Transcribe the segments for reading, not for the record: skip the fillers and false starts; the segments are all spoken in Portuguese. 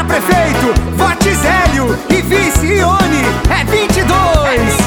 prefeito, vote Zélio. E vice Ione, é 22.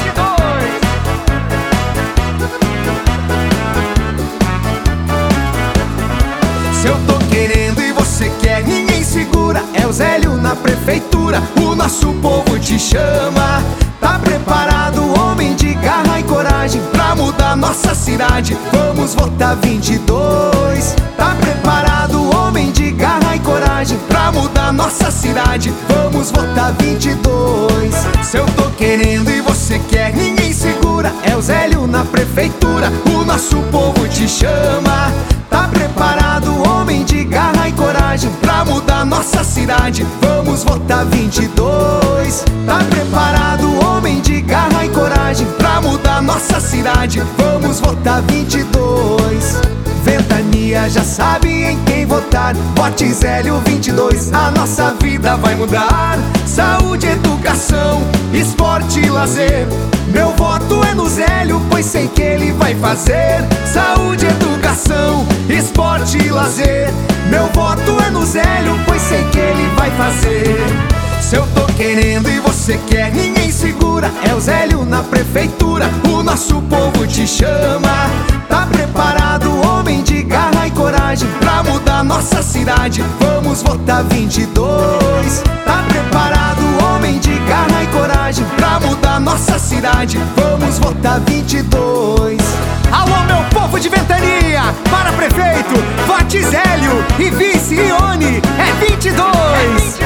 Se eu tô querendo e você quer, ninguém segura. É o Zélio na prefeitura, o nosso povo te chama. Tá preparado, homem de garra e coragem, pra mudar nossa cidade? Vamos votar 22. Tá preparado, homem de garra e coragem, pra mudar nossa cidade? Vamos votar 22. Se eu tô querendo e você quer, ninguém segura. É o Zélio na prefeitura, o nosso povo te chama. Tá preparado, homem de garra e coragem, pra mudar nossa cidade? Vamos votar 22. Tá preparado, homem de garra e coragem, pra mudar nossa cidade? Vamos votar 22. Ventania já sabe em quem votar, vote Zélio 22. A nossa vida vai mudar. Saúde, educação, esporte e lazer. Meu voto é no Zélio, pois sei que ele vai fazer. Saúde, educação, esporte e lazer. Meu voto é no Zélio, pois sei que ele vai fazer. Se eu tô querendo e você quer, ninguém segura. É o Zélio na prefeitura, o nosso povo te chama. Tá preparado, homem de garra e coragem, pra mudar nossa cidade? Vamos votar 22. Tá preparado, homem de garra e coragem, pra mudar nossa cidade? Vamos votar 22. Alô, meu povo de Ventania, para prefeito, vote Zélio. E vice Ione, é 22.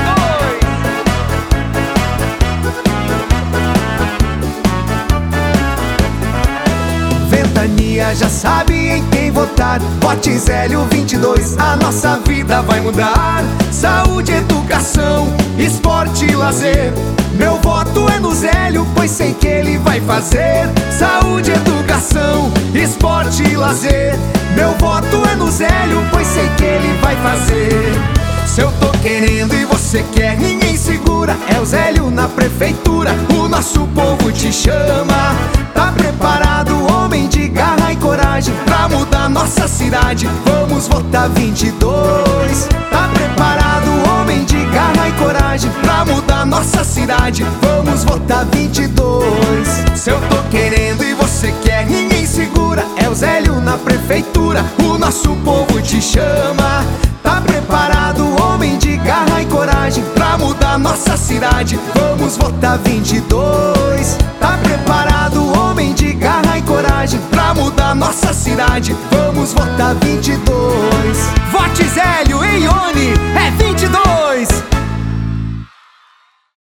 Ventania já sabe em quem votar, vote Zélio 22. A nossa vida vai mudar. Saúde, educação, esporte e lazer. Meu voto é no Zélio, pois sei que ele vai fazer. Saúde, educação, esporte e lazer. Meu voto é no Zélio, pois sei que ele vai fazer. Se eu tô querendo e você quer, ninguém segura. É o Zélio na prefeitura, o nosso povo te chama. Tá preparado, homem de garra e coragem, pra mudar nossa cidade? Vamos votar 22. Tá preparado, homem de garra e coragem, pra mudar nossa cidade? Vamos votar 22. Se eu tô querendo e você quer, ninguém segura. É o Zélio na prefeitura, o nosso povo te chama. Tá preparado, homem de garra e coragem, pra mudar nossa cidade? Vamos votar 22. Tá preparado, homem de garra e coragem, pra mudar nossa cidade? Vamos votar 22.